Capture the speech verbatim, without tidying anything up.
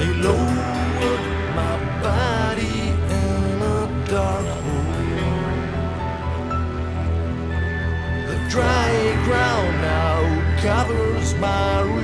I lowered my body in a dark hole. The dry ground now covers my